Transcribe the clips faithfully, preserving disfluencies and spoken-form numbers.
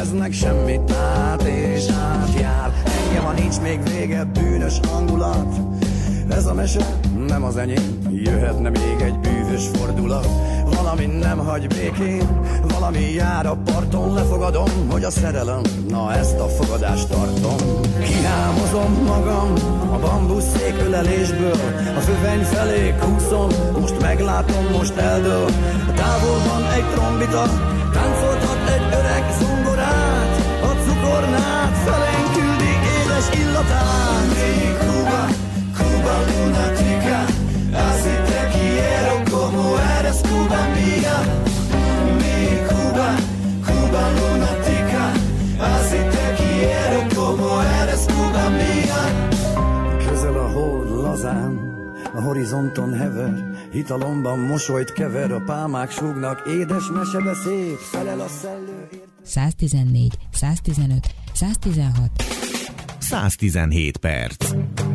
éreznek semmit, át és átjár. Engem, ha nincs még vége, bűnös hangulat. Ez a mese nem az enyém, jöhetne még egy bűvös fordulat. Valami nem hagy békén, valami jár a parton. Lefogadom, hogy a szerelem, na ezt a fogadást tartom. Kihámozom magam a bambuszszék ölelésből, a föveny felé kúszom, most meglátom, most eldől. A távolban egy trombita, táncoltat egy öreg zongorát, a cukornát felénk küldi édes illatát. Mi Cuba, Cuba lunatica, así te quiero como eres Cuba mía. Mi Cuba, Cuba lunatica, así te quiero como eres Cuba mía. Közel a hold lazán, a horizonton hever, italomban mosolyt kever, a pálmák súgnak, édes mesebe szép, felel a szellő. száz tizennégy, száz tizenöt, száz tizenhat, száz tizenhét perc.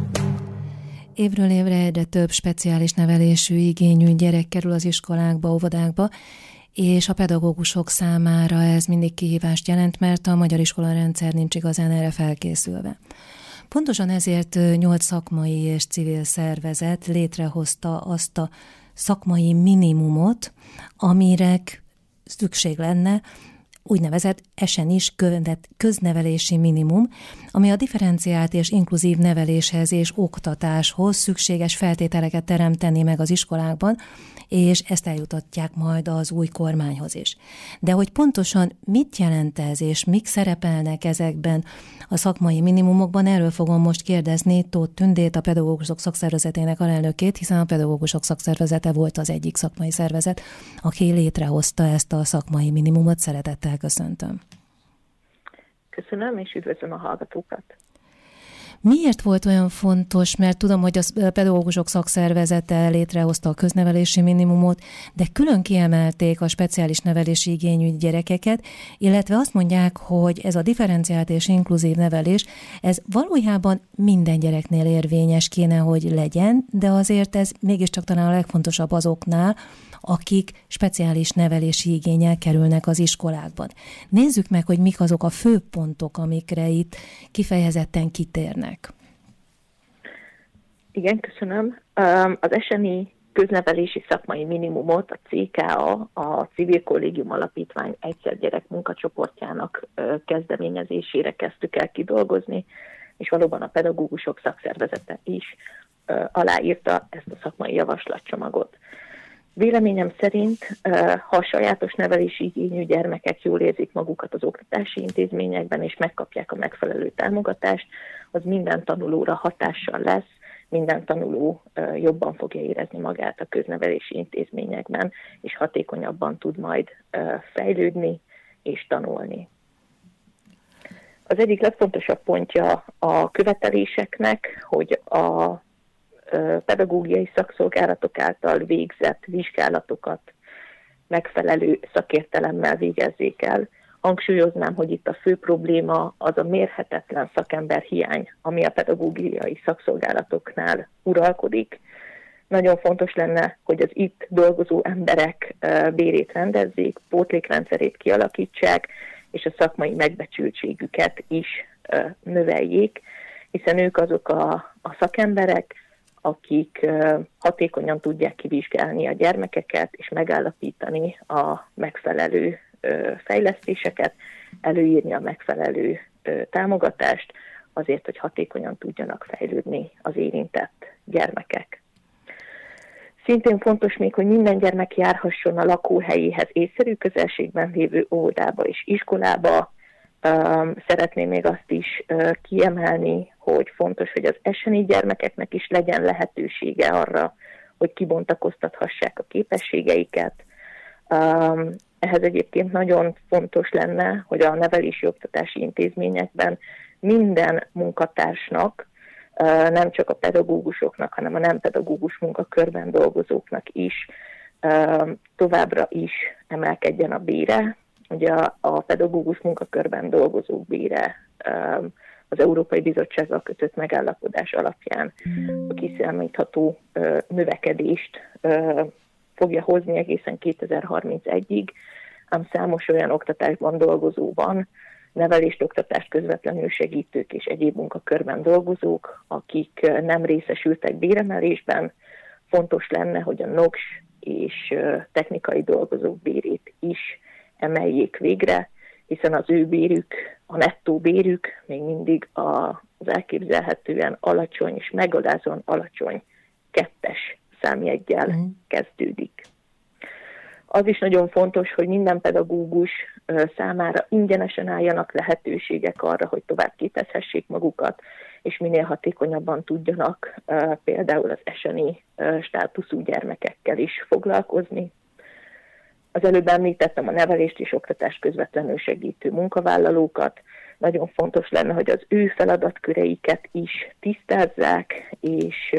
Évről évre egyre több speciális nevelésű igényű gyerek kerül az iskolákba, óvodákba, és a pedagógusok számára ez mindig kihívást jelent, mert a magyar iskolarendszer nincs igazán erre felkészülve. Pontosan ezért nyolc szakmai és civil szervezet létrehozta azt a szakmai minimumot, amire szükség lenne, úgynevezett es en is köznevelési minimum, ami a differenciált és inkluzív neveléshez és oktatáshoz szükséges feltételeket teremteni meg az iskolákban, és ezt eljutatják majd az új kormányhoz is. De hogy pontosan mit jelent ez, és mik szerepelnek ezekben a szakmai minimumokban, erről fogom most kérdezni Tóth Tündét, a Pedagógusok Szakszervezetének alelnökét, hiszen a Pedagógusok Szakszervezete volt az egyik szakmai szervezet, aki létrehozta ezt a szakmai minimumot. Szeretettel köszöntöm. Köszönöm, és üdvözlöm a hallgatókat. Miért volt olyan fontos, mert tudom, hogy a Pedagógusok Szakszervezete létrehozta a köznevelési minimumot, de külön kiemelték a speciális nevelési igényű gyerekeket, illetve azt mondják, hogy ez a differenciált és inkluzív nevelés, ez valójában minden gyereknél érvényes kéne, hogy legyen, de azért ez mégiscsak talán a legfontosabb azoknál, akik speciális nevelési igénnyel kerülnek az iskolákban. Nézzük meg, hogy mik azok a fő pontok, amikre itt kifejezetten kitérnek. Igen, köszönöm. Az es en i köznevelési szakmai minimumot a cé ká á, a Civil Kollégium Alapítvány egyszer gyerek munkacsoportjának kezdeményezésére kezdtük el kidolgozni, és valóban a Pedagógusok Szakszervezete is aláírta ezt a szakmai javaslatcsomagot. Véleményem szerint, ha a sajátos nevelési igényű gyermekek jól érzik magukat az oktatási intézményekben, és megkapják a megfelelő támogatást, az minden tanulóra hatással lesz, minden tanuló jobban fogja érezni magát a köznevelési intézményekben, és hatékonyabban tud majd fejlődni és tanulni. Az egyik legfontosabb pontja a követeléseknek, hogy a pedagógiai szakszolgálatok által végzett vizsgálatokat megfelelő szakértelemmel végezzék el. Hangsúlyoznám, hogy itt a fő probléma az a mérhetetlen szakemberhiány, ami a pedagógiai szakszolgálatoknál uralkodik. Nagyon fontos lenne, hogy az itt dolgozó emberek bérét rendezzék, pótlékrendszerét kialakítsák, és a szakmai megbecsültségüket is növeljék, hiszen ők azok a, a szakemberek, akik hatékonyan tudják kivizsgálni a gyermekeket, és megállapítani a megfelelő fejlesztéseket, előírni a megfelelő támogatást, azért, hogy hatékonyan tudjanak fejlődni az érintett gyermekek. Szintén fontos még, hogy minden gyermek járhasson a lakóhelyéhez észszerű közelségben lévő óvodába és iskolába. Szeretném még azt is kiemelni, hogy fontos, hogy az es en i gyermekeknek is legyen lehetősége arra, hogy kibontakoztathassák a képességeiket. Ehhez egyébként nagyon fontos lenne, hogy a nevelési oktatási intézményekben minden munkatársnak, nem csak a pedagógusoknak, hanem a nem pedagógus munkakörben dolgozóknak is továbbra is emelkedjen a bére. Ugye a, a pedagógus munkakörben dolgozók bére az Európai Bizottsággal kötött megállapodás alapján a kiszámítható növekedést fogja hozni egészen kétezer-harmincegyig, ám számos olyan oktatásban dolgozó van, nevelést, oktatást közvetlenül segítők és egyéb munkakörben dolgozók, akik nem részesültek béremelésben. Fontos lenne, hogy a NOKS és technikai dolgozók bérét is emeljék végre, hiszen az ő bérük, a nettó bérük még mindig az elképzelhetően alacsony és megalázóan alacsony kettes számjeggyel mm. kezdődik. Az is nagyon fontos, hogy minden pedagógus számára ingyenesen álljanak lehetőségek arra, hogy tovább képezhessék magukat, és minél hatékonyabban tudjanak például az es en i státuszú gyermekekkel is foglalkozni. Az előbb említettem a nevelést és oktatást közvetlenül segítő munkavállalókat. Nagyon fontos lenne, hogy az ő feladatköreiket is tisztázzák, és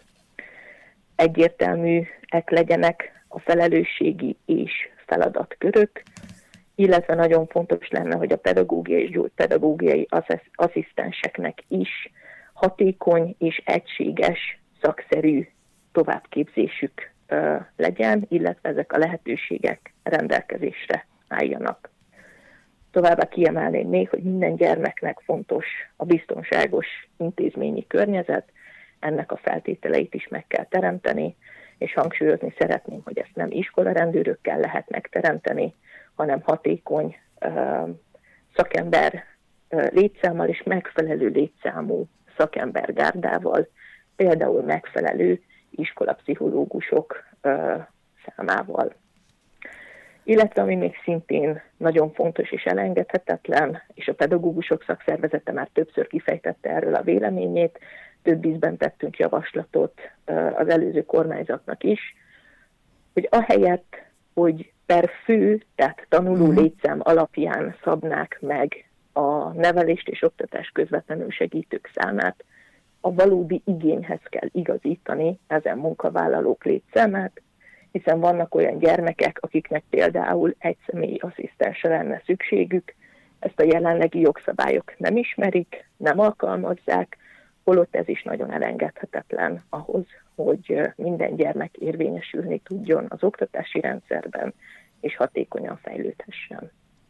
egyértelműek legyenek a felelősségi és feladatkörök, illetve nagyon fontos lenne, hogy a pedagógiai és gyógypedagógiai asszisztenseknek is hatékony és egységes szakszerű továbbképzésük legyen, illetve ezek a lehetőségek rendelkezésre álljanak. Továbbá kiemelném még, hogy minden gyermeknek fontos a biztonságos intézményi környezet, ennek a feltételeit is meg kell teremteni, és hangsúlyozni szeretném, hogy ezt nem iskolarendőrökkel lehet megteremteni, hanem hatékony uh, szakember uh, létszámmal és megfelelő létszámú szakembergárdával, például megfelelő iskolapszichológusok uh, számával. Illetve ami még szintén nagyon fontos és elengedhetetlen, és a pedagógusok szakszervezete már többször kifejtette erről a véleményét, több ízben tettünk javaslatot uh, az előző kormányzatnak is, hogy ahelyett, hogy per fő, tehát tanuló létszám alapján szabnák meg a nevelést és oktatást közvetlenül segítők számát, a valódi igényhez kell igazítani ezen munkavállalók létszámát, hiszen vannak olyan gyermekek, akiknek például egy személyi asszisztensre lenne szükségük, ezt a jelenlegi jogszabályok nem ismerik, nem alkalmazzák, holott ez is nagyon elengedhetetlen ahhoz, hogy minden gyermek érvényesülni tudjon az oktatási rendszerben, és hatékonyan fejlődhessen.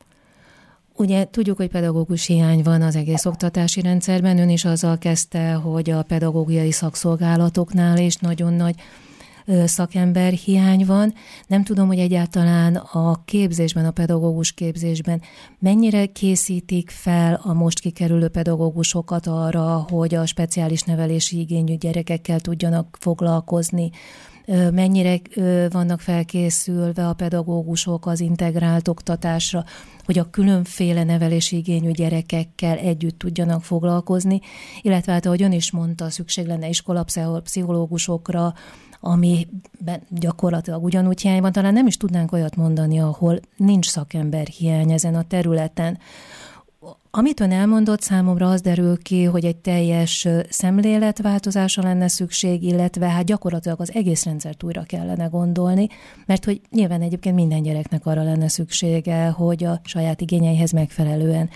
Ugye tudjuk, hogy pedagógus hiány van az egész oktatási rendszerben. Ön is azzal kezdte, hogy a pedagógiai szakszolgálatoknál is nagyon nagy szakember hiány van. Nem tudom, hogy egyáltalán a képzésben, a pedagógus képzésben mennyire készítik fel a most kikerülő pedagógusokat arra, hogy a speciális nevelési igényű gyerekekkel tudjanak foglalkozni, mennyire vannak felkészülve a pedagógusok az integrált oktatásra, hogy a különféle nevelési igényű gyerekekkel együtt tudjanak foglalkozni, illetve hát, ahogy ön is mondta, szükség lenne iskolapszichológusokra, amiben gyakorlatilag ugyanúgy hiány van. Talán nem is tudnánk olyat mondani, ahol nincs szakember hiány ezen a területen. Amit ön elmondott, számomra az derül ki, hogy egy teljes szemléletváltozásra lenne szükség, illetve hát gyakorlatilag az egész rendszert újra kellene gondolni, mert hogy nyilván egyébként minden gyereknek arra lenne szüksége, hogy a saját igényeihez megfelelően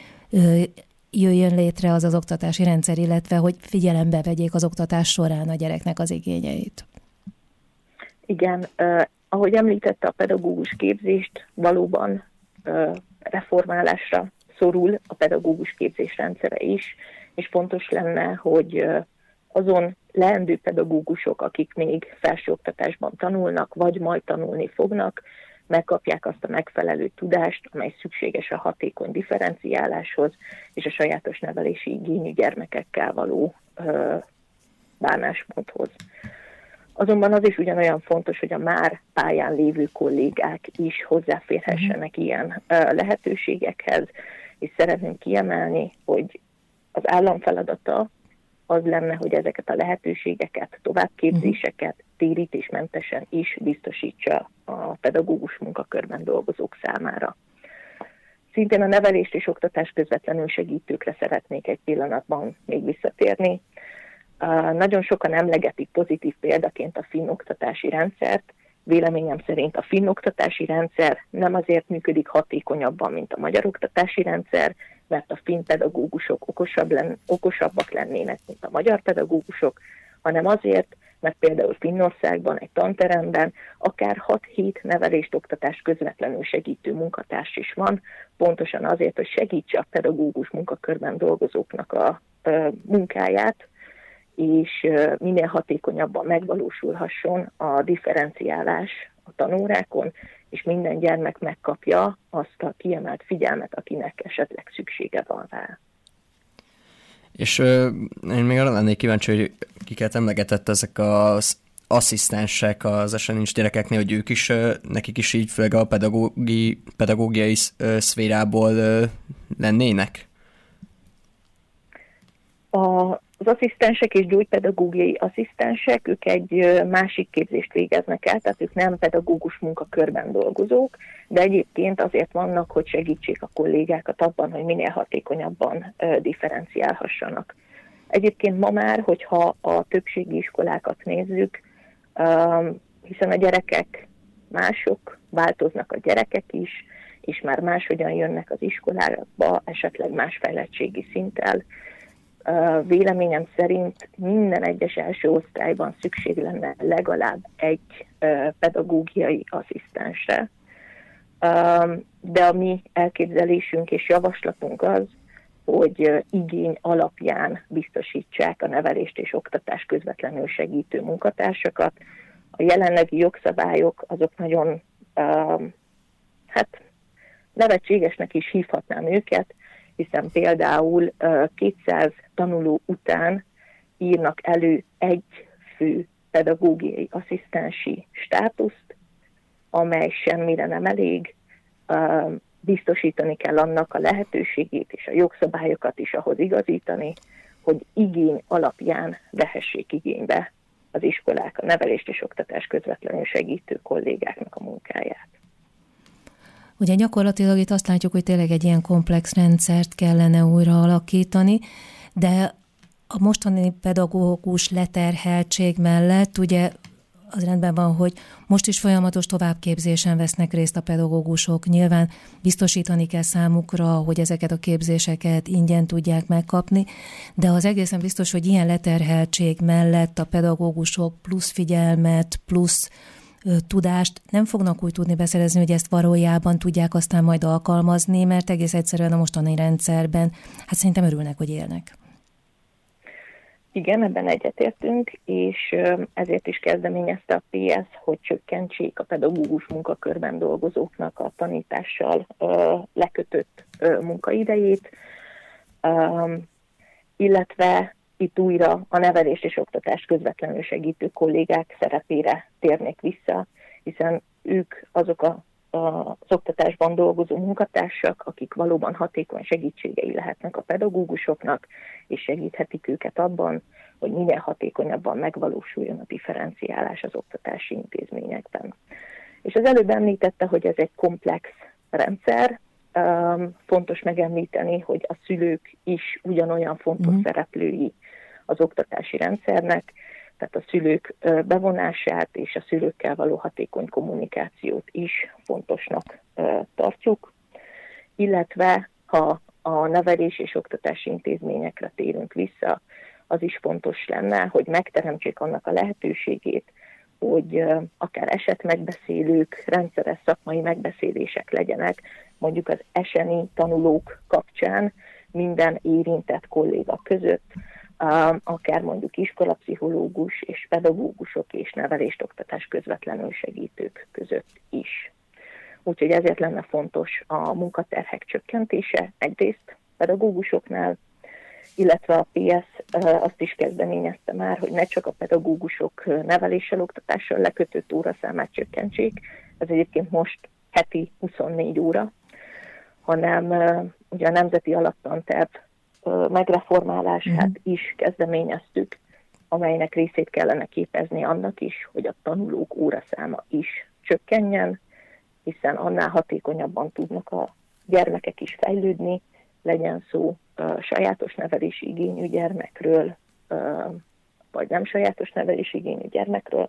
jöjjön létre az az oktatási rendszer, illetve hogy figyelembe vegyék az oktatás során a gyereknek az igényeit. Igen, eh, ahogy említette, a pedagógus képzést valóban eh, reformálásra szorul a pedagógus képzés rendszere is, és fontos lenne, hogy eh, azon leendő pedagógusok, akik még felsőoktatásban tanulnak, vagy majd tanulni fognak, megkapják azt a megfelelő tudást, amely szükséges a hatékony differenciáláshoz és a sajátos nevelési igényű gyermekekkel való ö, bánásmódhoz. Azonban az is ugyanolyan fontos, hogy a már pályán lévő kollégák is hozzáférhessenek ilyen ö, lehetőségekhez, és szeretném kiemelni, hogy az állam feladata az lenne, hogy ezeket a lehetőségeket, továbbképzéseket térítésmentesen is biztosítsa a pedagógus munkakörben dolgozók számára. Szintén a nevelést és oktatást közvetlenül segítőkre szeretnék egy pillanatban még visszatérni. Uh, nagyon sokan emlegetik pozitív példaként a finn oktatási rendszert. Véleményem szerint a finn oktatási rendszer nem azért működik hatékonyabban, mint a magyar oktatási rendszer, mert a finn pedagógusok okosabb len, okosabbak lennének, mint a magyar pedagógusok, hanem azért, mert például Finnországban egy tanteremben akár hat-hét nevelést, oktatást közvetlenül segítő munkatárs is van, pontosan azért, hogy segítse a pedagógus munkakörben dolgozóknak a munkáját, és minél hatékonyabban megvalósulhasson a differenciálás a tanórákon, és minden gyermek megkapja azt a kiemelt figyelmet, akinek esetleg szüksége van rá. És ö, én még arra lennék kíváncsi, hogy kiket emlegetett ezek az asszisztensek az es en i-s gyerekeknél, hogy ők is, ö, nekik is így főleg a pedagógi, pedagógiai ö, szférából ö, lennének? A Az asszisztensek és gyógypedagógiai asszisztensek, ők egy másik képzést végeznek el, tehát ők nem pedagógus munkakörben dolgozók, de egyébként azért vannak, hogy segítsék a kollégákat abban, hogy minél hatékonyabban differenciálhassanak. Egyébként ma már, hogyha a többségi iskolákat nézzük, hiszen a gyerekek mások, változnak a gyerekek is, és már máshogyan jönnek az iskolába, esetleg más fejlettségi szinttel, véleményem szerint minden egyes első osztályban szükség lenne legalább egy pedagógiai asszisztensre. De a mi elképzelésünk és javaslatunk az, hogy igény alapján biztosítsák a nevelést és oktatást közvetlenül segítő munkatársakat. A jelenlegi jogszabályok azok nagyon, hát nevetségesnek is hívhatnám őket, hiszen például kétszáz tanuló után írnak elő egy fő pedagógiai asszisztensi státuszt, amely semmire nem elég, biztosítani kell annak a lehetőségét és a jogszabályokat is ahhoz igazítani, hogy igény alapján vehessék igénybe az iskolák a nevelést és oktatást közvetlenül segítő kollégáknak a munkáját. Ugye gyakorlatilag itt azt látjuk, hogy tényleg egy ilyen komplex rendszert kellene újra alakítani, de a mostani pedagógus leterheltség mellett ugye az rendben van, hogy most is folyamatos továbbképzésen vesznek részt a pedagógusok. Nyilván biztosítani kell számukra, hogy ezeket a képzéseket ingyen tudják megkapni, de az egészen biztos, hogy ilyen leterheltség mellett a pedagógusok plusz figyelmet, plusz tudást nem fognak úgy tudni beszerezni, hogy ezt valójában tudják aztán majd alkalmazni, mert egész egyszerűen a mostani rendszerben, hát szerintem örülnek, hogy élnek. Igen, ebben egyetértünk, és ezért is kezdeményezte a pé es, hogy csökkentsék a pedagógus munkakörben dolgozóknak a tanítással lekötött munkaidejét, illetve itt újra a nevelést és oktatást közvetlenül segítő kollégák szerepére térnék vissza, hiszen ők azok a, a, az oktatásban dolgozó munkatársak, akik valóban hatékony segítségei lehetnek a pedagógusoknak, és segíthetik őket abban, hogy minél hatékonyabban megvalósuljon a differenciálás az oktatási intézményekben. És az előbb említette, hogy ez egy komplex rendszer. Fontos megemlíteni, hogy a szülők is ugyanolyan fontos mm. szereplői az oktatási rendszernek, tehát a szülők bevonását és a szülőkkel való hatékony kommunikációt is fontosnak tartjuk, illetve ha a nevelés és oktatási intézményekre térünk vissza, az is fontos lenne, hogy megteremtsék annak a lehetőségét, hogy akár esetmegbeszélők, rendszeres szakmai megbeszélések legyenek, mondjuk az es en i tanulók kapcsán minden érintett kolléga között, akár mondjuk iskolapszichológus és pedagógusok és nevelést oktatás közvetlenül segítők között is. Úgyhogy ezért lenne fontos a munkaterhek csökkentése egyrészt pedagógusoknál, illetve a pé es azt is kezdeményezte már, hogy ne csak a pedagógusok neveléssel, oktatással lekötött óraszámát csökkentsék, ez egyébként most heti huszonnégy óra, hanem ugye a Nemzeti Alaptanterv megreformálását mm. is kezdeményeztük, amelynek részét kellene képezni annak is, hogy a tanulók óraszáma is csökkenjen, hiszen annál hatékonyabban tudnak a gyermekek is fejlődni, legyen szó uh, sajátos nevelési igényű gyermekről, uh, vagy nem sajátos nevelési igényű gyermekről.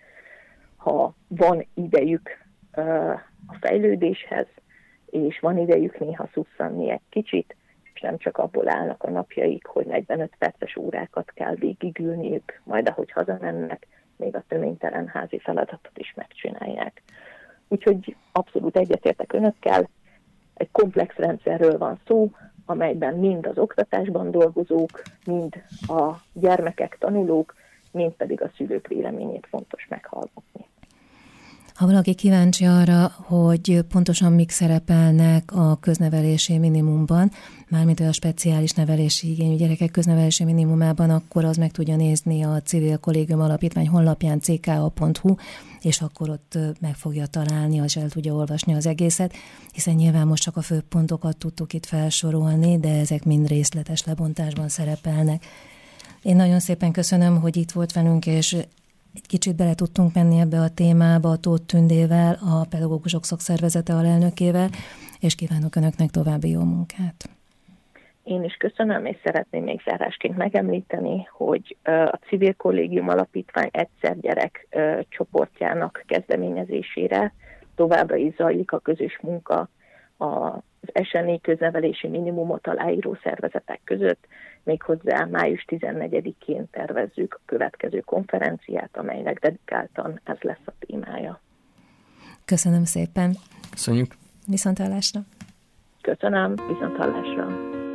Ha van idejük uh, a fejlődéshez, és van idejük néha szusszanni egy kicsit, és nem csak abból állnak a napjaik, hogy negyvenöt perces órákat kell végigülniük, majd ahogy hazamennek, még a töménytelen házi feladatot is megcsinálják. Úgyhogy abszolút egyetértek önökkel, egy komplex rendszerről van szó, amelyben mind az oktatásban dolgozók, mind a gyermekek, tanulók, mind pedig a szülők véleményét fontos meghallgatni. Ha valaki kíváncsi arra, hogy pontosan mik szerepelnek a köznevelési minimumban, mármint a speciális nevelési igényű gyerekek köznevelési minimumában, akkor az meg tudja nézni a Civil Kollégium Alapítvány honlapján c k a pont h u, és akkor ott meg fogja találni, és el tudja olvasni az egészet, hiszen nyilván most csak a fő pontokat tudtuk itt felsorolni, de ezek mind részletes lebontásban szerepelnek. Én nagyon szépen köszönöm, hogy itt volt velünk, és egy kicsit bele tudtunk menni ebbe a témába a Tóth Tündével, a Pedagógusok Szakszervezete alelnökével, és kívánok önöknek további jó munkát. Én is köszönöm, és szeretném még zárásként megemlíteni, hogy a Civil Kollégium Alapítvány Egyszer Gyerek csoportjának kezdeményezésére továbbra is zajlik a közös munka az es en i köznevelési minimumot aláíró szervezetek között, méghozzá május tizennegyedikén tervezzük a következő konferenciát, amelynek dedikáltan ez lesz a témája. Köszönöm szépen. Köszönjük. Viszonthallásra. Köszönöm, viszonthallásra.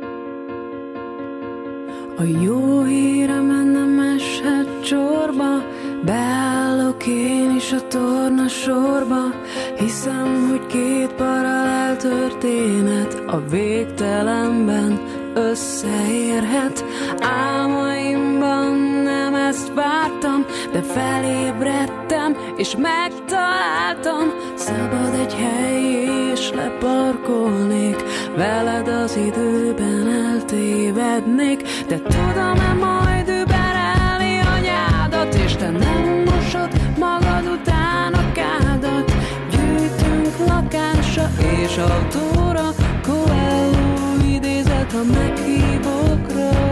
A jó hírem nem eshet csorba, beállok én is a torna sorba. Hiszem, hogy két paralel történet a végtelenben összeérhet. Álmaimban nem ezt vártam, de felébredtem és megtaláltam. Szabad egy hely és leparkolnék, veled az időben eltévednék. De tudom-e majd überelni anyádat, és te nem mosod magad után a kádat. Gyűjtünk lakásra és autóra, Coelho idézet a meghívókra.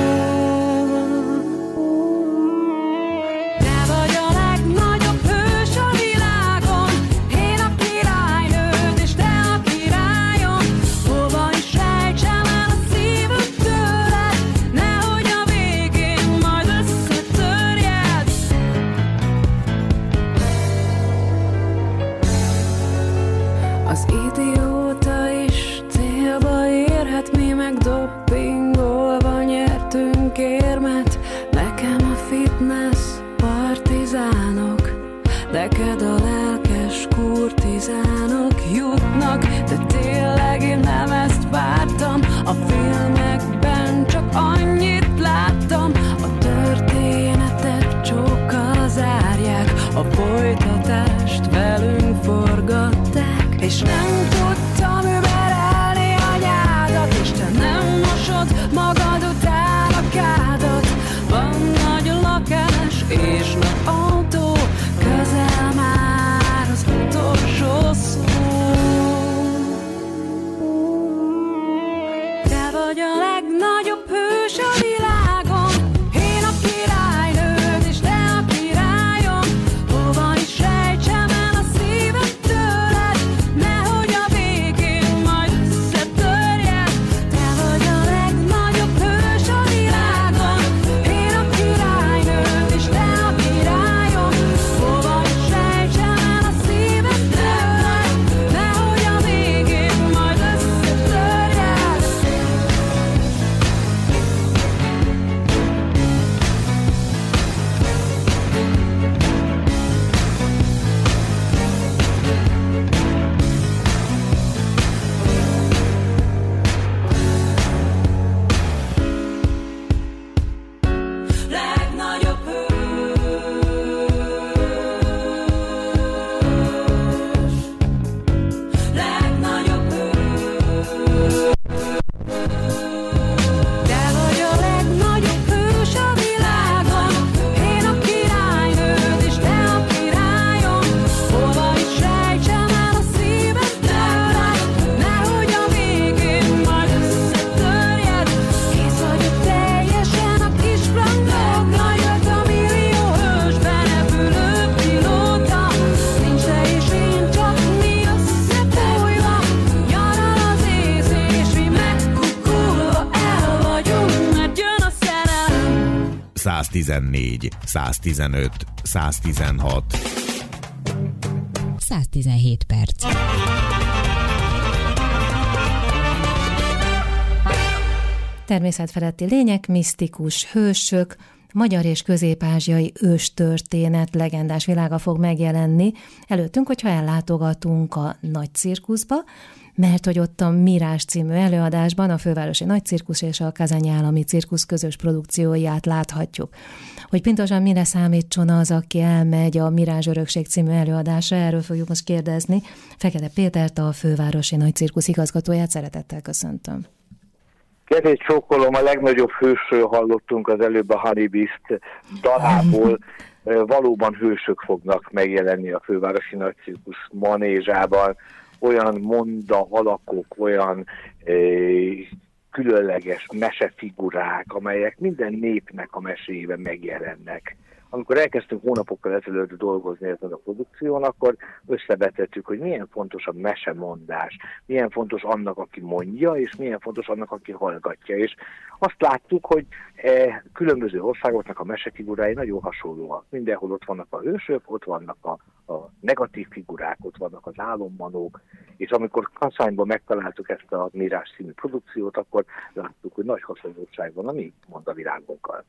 Neked a lelkes kurtizánok jutnak, de tényleg én nem ezt vártam. A filmekben csak annyit láttam, a történetet csókkal zárják, a folytatást velünk forgatták, és nem tudtam überelni anyádat, és te nem mosod magad után a kádat. Van nagy lakás és nagy autó, közel már az utolsó szó. Te vagy a legnagyobb hős a világon, én a királynőd, és te a királyom. Hova is rejtsem el a szívem tőled, nehogy a végén majd összetörjed. Te vagy a legnagyobb hős a világon, én a királynőd, és te a királyom. Hova is rejtsem el a szívem tőled, nehogy a végén majd összetörjed. száztizennégy, száztizenöt, száztizenhat. száztizenhét perc. Természetfeletti lények, misztikus hősök, magyar és közép-ázsiai őstörténet legendás világa fog megjelenni előttünk, hogyha ellátogatunk a Nagy Cirkuszba, mert hogy ott a Mirás című előadásban a Fővárosi Nagy Cirkusz és a Kazányi Állami Cirkusz közös produkcióját láthatjuk. Hogy pontosan mire számítson az, aki elmegy a Mirás Örökség című előadásra, erről fogjuk most kérdezni. Fekete Pétert, a Fővárosi Nagy Cirkusz igazgatóját szeretettel köszöntöm. Kezét csókolom, a legnagyobb hősről hallottunk az előbb a Honey Beast dalából. Valóban hősök fognak megjelenni a Fővárosi Nagy Cirkusz manézsában. Olyan monda alakok, olyan eh, különleges mesefigurák, amelyek minden népnek a meséjében megjelennek. Amikor elkezdtünk hónapokkal ezelőtt dolgozni ezen a produkción, akkor összevetettük, hogy milyen fontos a mesemondás, milyen fontos annak, aki mondja, és milyen fontos annak, aki hallgatja. És azt láttuk, hogy e, különböző országoknak a mesefigurái nagyon hasonlóak. Mindenhol ott vannak a hősök, ott vannak a, a negatív figurák, ott vannak az álommanók, és amikor Kazányban megtaláltuk ezt a Mirás című produkciót, akkor láttuk, hogy nagy hasonlóság van a mi mondavilágunkkal.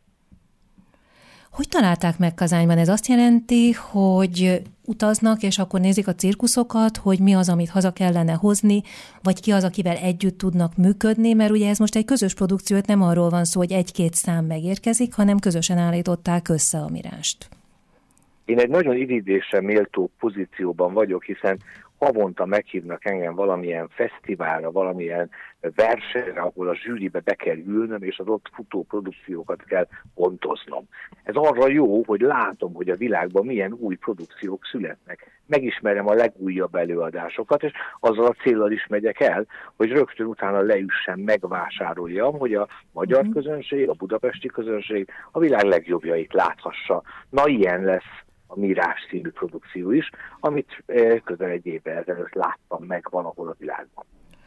Hogy találták meg Kazányban? Ez azt jelenti, hogy utaznak, és akkor nézik a cirkuszokat, hogy mi az, amit haza kellene hozni, vagy ki az, akivel együtt tudnak működni, mert ugye ez most egy közös produkció, nem arról van szó, hogy egy-két szám megérkezik, hanem közösen állították össze a Mirást. Én egy nagyon irigylésre méltó pozícióban vagyok, hiszen havonta meghívnak engem valamilyen fesztiválra, valamilyen versenyre, ahol a zsűribe be kell ülnöm, és az ott futó produkciókat kell pontoznom. Ez arra jó, hogy látom, hogy a világban milyen új produkciók születnek. Megismerem a legújabb előadásokat, és azzal a céllal is megyek el, hogy rögtön utána leüssem, megvásároljam, hogy a magyar közönség, a budapesti közönség a világ legjobbjait láthassa. Na, ilyen lesz a Mirás című produkció is, amit közel egy évvel ezelőtt láttam meg valahol a világban.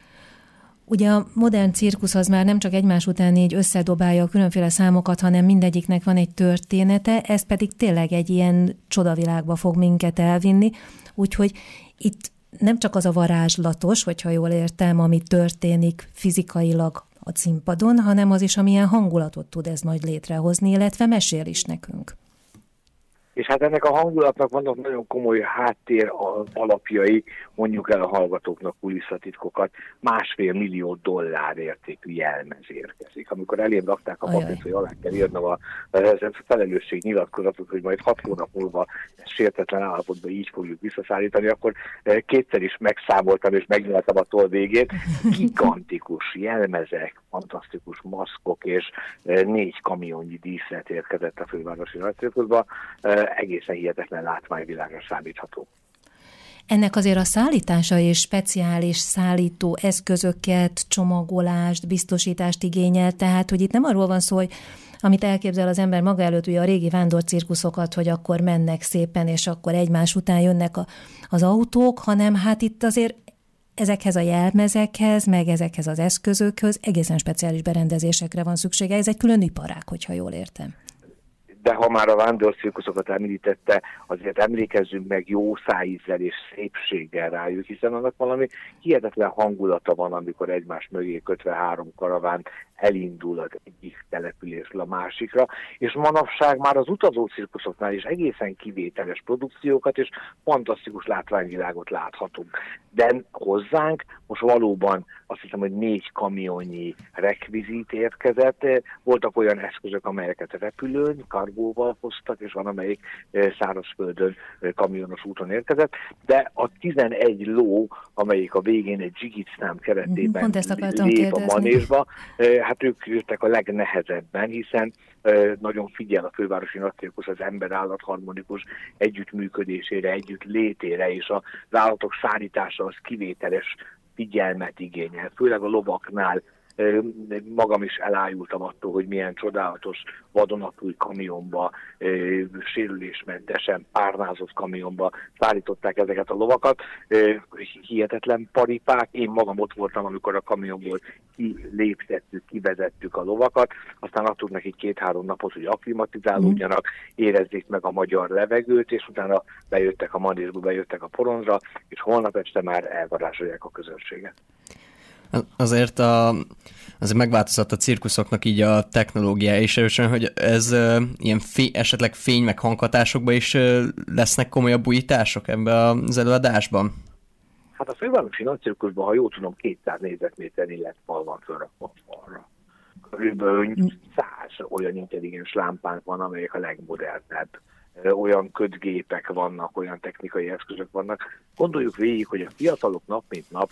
Ugye a modern cirkusz az már nem csak egymás után így összedobálja a különféle számokat, hanem mindegyiknek van egy története, ez pedig tényleg egy ilyen csodavilágba fog minket elvinni, úgyhogy itt nem csak az a varázslatos, hogyha jól értem, ami történik fizikailag a színpadon, hanem az is, amilyen hangulatot tud ez majd létrehozni, illetve mesél is nekünk. És hát ennek a hangulatnak vannak nagyon komoly háttér alapjai, mondjuk el a hallgatóknak kulisszatitkokat, másfél millió dollár értékű jelmez érkezik. Amikor elém rakták a papírt, hogy alá kell írnom a, a felelősség nyilatkozatot, hogy majd hat hónap múlva sértetlen állapotban így fogjuk visszaszállítani, akkor kétszer is megszámoltam és megnyaltam a toll végét. Gigantikus jelmezek, fantasztikus maszkok és négy kamionnyi díszlet érkezett a Fővárosi Nagy Cirkuszba. Egészen hihetetlen látványvilágra számítható. Ennek azért a szállítása és speciális szállító eszközöket, csomagolást, biztosítást igényel, tehát hogy itt nem arról van szó, hogy amit elképzel az ember maga előtt, ugye a régi vándorcirkuszokat, hogy akkor mennek szépen, és akkor egymás után jönnek a, az autók, hanem hát itt azért ezekhez a jelmezekhez, meg ezekhez az eszközökhöz egészen speciális berendezésekre van szüksége. Ez egy külön iparág, hogyha jól értem. De ha már a vándorcirkuszokat említette, azért emlékezzünk meg jó szájízzel és szépséggel rájuk, hiszen annak valami hihetetlen hangulata van, amikor egymás mögé kötve három karaván elindul az egyik településről a másikra, és manapság már az utazó cirkuszoknál is egészen kivételes produkciókat és fantasztikus látványvilágot láthatunk. De hozzánk most valóban azt hiszem, hogy négy kamionnyi rekvizit érkezett. Voltak olyan eszközök, amelyeket repülőn, kargóval hoztak, és van, amelyik szárazföldön kamionos úton érkezett, de a tizenegy ló, amelyik a végén egy zsigicnám keretében lép a manésba, hát ők jöttek a legnehezebben, hiszen nagyon figyel a Fővárosi Nagy Cirkusz az ember-állat harmonikus együttműködésére, együtt létére, és az állatok szállítása az kivételes figyelmet igényel. Főleg a lovaknál Magam is elájultam attól, hogy milyen csodálatos vadonatúj kamionba, sérülésmentesen párnázott kamionba szállították ezeket a lovakat. Hihetetlen paripák. Én magam ott voltam, amikor a kamionból kiléptettük, kivezettük a lovakat, aztán adtuk nekik két-három napot, hogy akklimatizálódjanak, érezzék meg a magyar levegőt, és utána bejöttek a manésba, bejöttek a porondra, és holnap este már elvarázsolják a közönséget. Azért, a, azért megváltozott a cirkuszoknak így a technológiája is erősen, hogy ez uh, ilyen fény, esetleg fény meg hanghatásokban is uh, lesznek komolyabb újítások ebben az előadásban? Hát a fővárosi nagycirkuszban, ha jól tudom, kétszáz négyzetméternyi lett fal van fölrakva falra. Körülbelül száz olyan intelligens lámpánk van, amelyek a legmodernebb. Olyan ködgépek vannak, olyan technikai eszközök vannak. Gondoljuk végig, hogy a fiatalok nap mint nap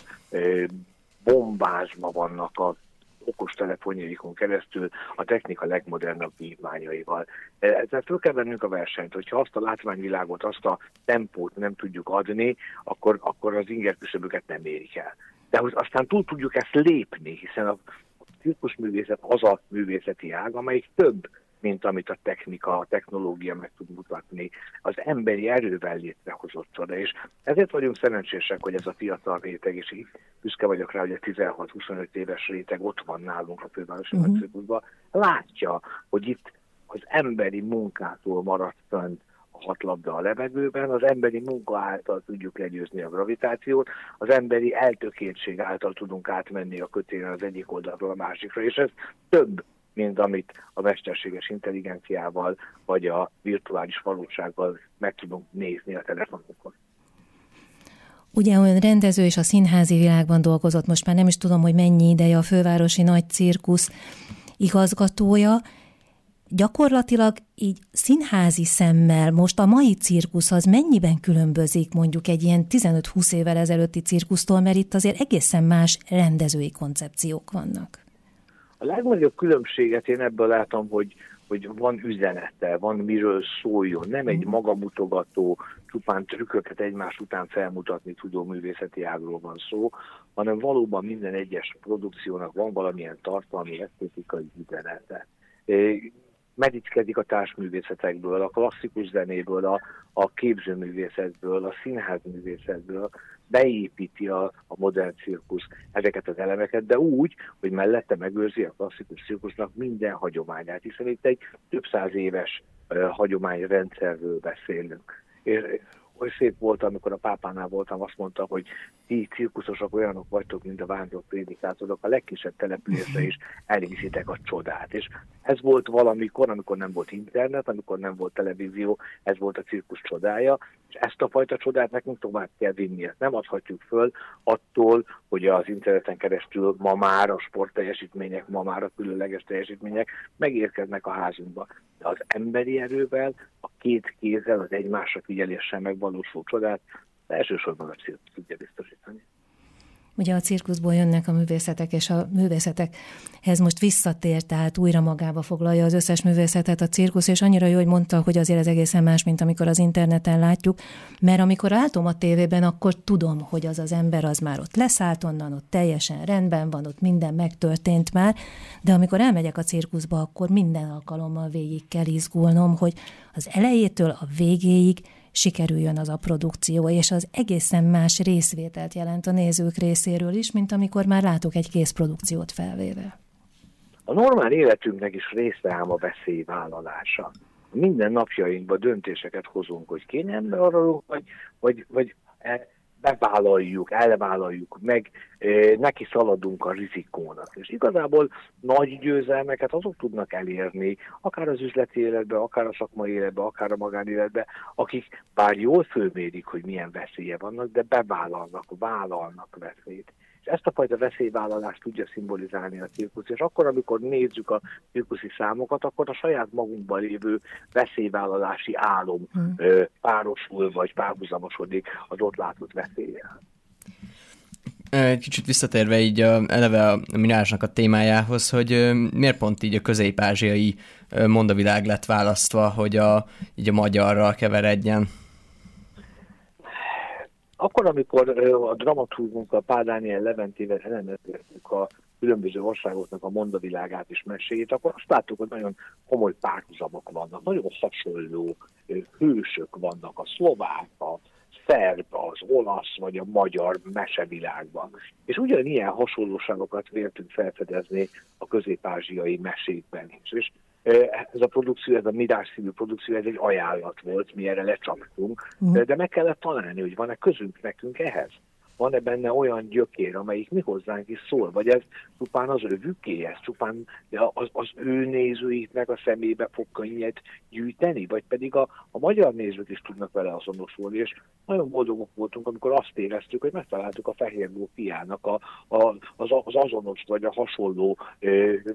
bombázva vannak az okostelefonjaikon keresztül a technika legmodernebb vívmányaival. Ezzel föl kell vennünk a versenyt, hogyha azt a látványvilágot, azt a tempót nem tudjuk adni, akkor, akkor az ingerküszöböket nem érik el. De hogy aztán túl tudjuk ezt lépni, hiszen a cirkuszművészet az a művészeti ág, amelyik több, mint amit a technika, a technológia meg tud mutatni, az emberi erővel létrehozott csoda. És ezért vagyunk szerencsések, hogy ez a fiatal réteg, és így büszke vagyok rá, hogy a tizenhat-huszonöt éves réteg ott van nálunk a fővárosi uh-huh. nagycirkuszban, látja, hogy itt az emberi munkától maradt fönt a hat labda a levegőben, az emberi munka által tudjuk legyőzni a gravitációt, az emberi eltökéltség által tudunk átmenni a kötélen az egyik oldalról a másikra, és ez több, mint amit a mesterséges intelligenciával vagy a virtuális valósággal meg tudunk nézni a telefonokon. Ugye olyan rendező és a színházi világban dolgozott, most már nem is tudom, hogy mennyi ideje a fővárosi nagy cirkusz igazgatója. Gyakorlatilag így színházi szemmel most a mai cirkusz az mennyiben különbözik mondjuk egy ilyen tizenöt-húsz évvel ezelőtti cirkusztól, mert itt azért egészen más rendezői koncepciók vannak. A legnagyobb különbséget én ebből látom, hogy, hogy van üzenete, van miről szóljon, nem egy magamutogató, csupán trükköket egymás után felmutatni tudó művészeti ágról van szó, hanem valóban minden egyes produkciónak van valamilyen tartalmi, esztétikai üzenete. Merítkezik a társművészetekből, a klasszikus zenéből, a, a képzőművészetből, a színházművészetből, beépíti a, a modern cirkusz ezeket az elemeket, de úgy, hogy mellette megőrzi a klasszikus cirkusznak minden hagyományát, hiszen itt egy több száz éves uh, hagyományrendszerről beszélünk. És oly szép volt, amikor a pápánál voltam, azt mondta, hogy ti cirkuszosok olyanok vagytok, mint a vándor prédikátorok, a legkisebb településre is elviszitek a csodát. És ez volt valamikor, amikor nem volt internet, amikor nem volt televízió, ez volt a cirkusz csodája, és ezt a fajta csodát nekünk tovább kell vinni. Ezt nem adhatjuk föl attól, hogy az interneten keresztül ma már a sportteljesítmények, ma már a különleges teljesítmények megérkeznek a házunkba. De az emberi erővel, a két kézzel, az egymásra figyeléssel megvalósuló csodát elsősorban a cirkusz tudja biztosítani. Ugye a cirkuszból jönnek a művészetek, és a művészetekhez most visszatér, tehát újra magába foglalja az összes művészetet a cirkusz, és annyira jó, hogy mondta, hogy azért ez egészen más, mint amikor az interneten látjuk, mert amikor látom a tévében, akkor tudom, hogy az az ember az már ott leszállt onnan, ott teljesen rendben van, ott minden megtörtént már, de amikor elmegyek a cirkuszba, akkor minden alkalommal végig kell izgulnom, hogy az elejétől a végéig sikerüljön az a produkció, és az egészen más részvételt jelent a nézők részéről is, mint amikor már látok egy kész produkciót felvéve. A normál életünknek is része ám a veszélyvállalása. Minden napjainkban döntéseket hozunk, hogy kényelme arra, vagy, vagy, vagy bevállaljuk, elvállaljuk, meg e, neki szaladunk a rizikónak. És igazából nagy győzelmeket azok tudnak elérni, akár az üzleti életbe, akár a szakmai életbe, akár a magánéletbe, akik bár jól fölmérik, hogy milyen veszélye vannak, de bevállalnak, vállalnak veszélyt. És ezt a fajta veszélyvállalást tudja szimbolizálni a cirkusz, és akkor, amikor nézzük a cirkuszi számokat, akkor a saját magunkban lévő veszélyvállalási álom hmm. ö, párosul vagy párhuzamosodik az ott látott veszéllyel. Egy kicsit visszatérve így a, eleve a Mirázsnak a témájához, hogy miért pont így a közép-ázsiai mondavilág lett választva, hogy a, így a magyarral keveredjen? Akkor, amikor a dramaturgunkkal, Pál Dániel Leventével elemeztük a különböző országoknak a mondavilágát és meséjét, akkor azt láttuk, hogy nagyon komoly párhuzamok vannak, nagyon hasonló hősök vannak a szlovák, a szerb, az olasz vagy a magyar mesevilágban. És ugyanilyen hasonlóságokat véltünk felfedezni a közép-ázsiai mesékben is. És ez a produkció, ez a Mirás színű produkció, ez egy ajánlat volt, mi erre lecsaptunk, de meg kellett találni, hogy van-e közünk nekünk ehhez. Van-e benne olyan gyökér, amelyik mi hozzánk is szól, vagy ez csupán az övüké, ez csupán az, az ő nézőiknek a szemébe fog könnyed gyűjteni, vagy pedig a, a magyar nézők is tudnak vele azonosulni, és nagyon boldogok voltunk, amikor azt éreztük, hogy megtaláltuk a Fehér Ló fiának a, a, az, az azonos vagy a hasonló ö,